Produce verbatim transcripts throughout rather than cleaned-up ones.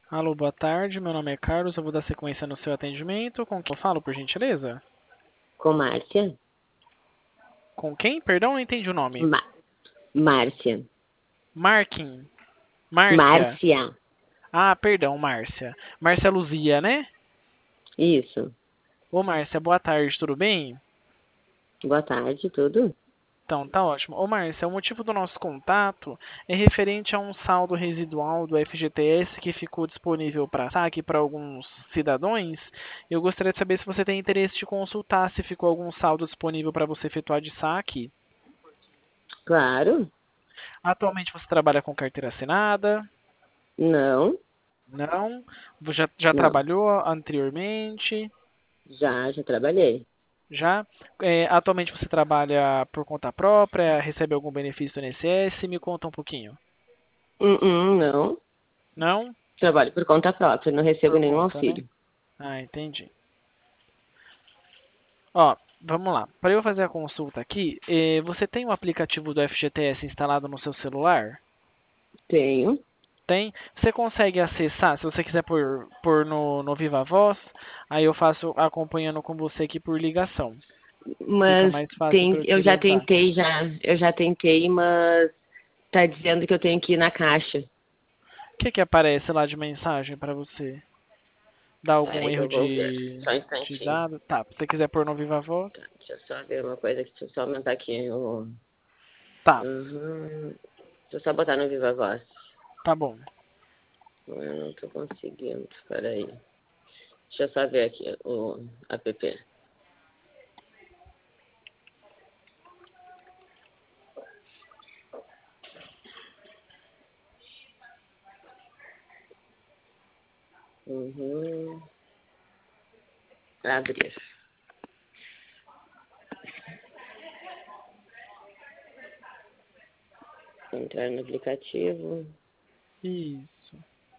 Alô, boa tarde. Meu nome é Carlos. Eu vou dar sequência no seu atendimento. Com quem eu falo, por gentileza? Com Márcia? Com quem? Perdão, não entendi o nome. Ma Márcia. Marquinhos. Márcia. Márcia. Ah, perdão, Márcia. Márcia Luzia, né? Isso. Ô, Márcia, boa tarde, tudo bem? Boa tarde, tudo? Então, tá ótimo. Ô, Márcia, o motivo do nosso contato é referente a um saldo residual do F G T S que ficou disponível para saque para alguns cidadãos. Eu gostaria de saber se você tem interesse de consultar se ficou algum saldo disponível para você efetuar de saque. Claro. Atualmente você trabalha com carteira assinada? Não. Não? Já, já Não. trabalhou anteriormente? Já, já trabalhei. Já? É, atualmente você trabalha por conta própria? Recebe algum benefício do I N S S? Me conta um pouquinho. Hum, hum, não. Não? Trabalho por conta própria, não recebo Por nenhum conta, né? auxílio. Ah, entendi. Ó, vamos lá. Para eu fazer a consulta aqui, eh, você tem o aplicativo do F G T S instalado no seu celular? Tenho. Tem? Você consegue acessar, se você quiser pôr, pôr no, no Viva Voz, aí eu faço acompanhando com você aqui por ligação. Fica Mas mais fácil tem, para eu te eu já orientar. tentei já. Eu já tentei, mas tá dizendo que eu tenho que ir na caixa. O que que aparece lá de mensagem para você? Dá algum Peraí que erro eu vou ver. de, Só um de instantinho. dado? Tá, se você quiser pôr no Viva Voz. Tá, deixa eu só ver uma coisa aqui. Deixa eu só aumentar aqui o... Tá, Uhum. Deixa eu só botar no Viva Voz. tá bom. Eu não tô conseguindo. Peraí. Deixa eu só ver aqui o app. Uhum. Abrir. Entrar no aplicativo. Isso.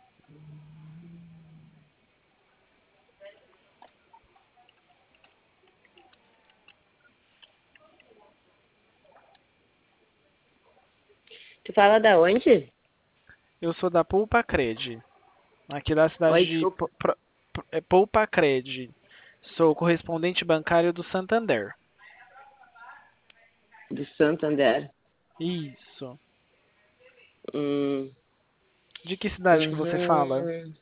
Tu fala da onde? Eu sou da Poupa Cred, aqui da cidade Oi, de desculpa. Po- Pro- Pro- é, Poupa Cred. Sou correspondente bancário do Santander. Do Santander. Isso. Hum. De que cidade que você Uhum. fala?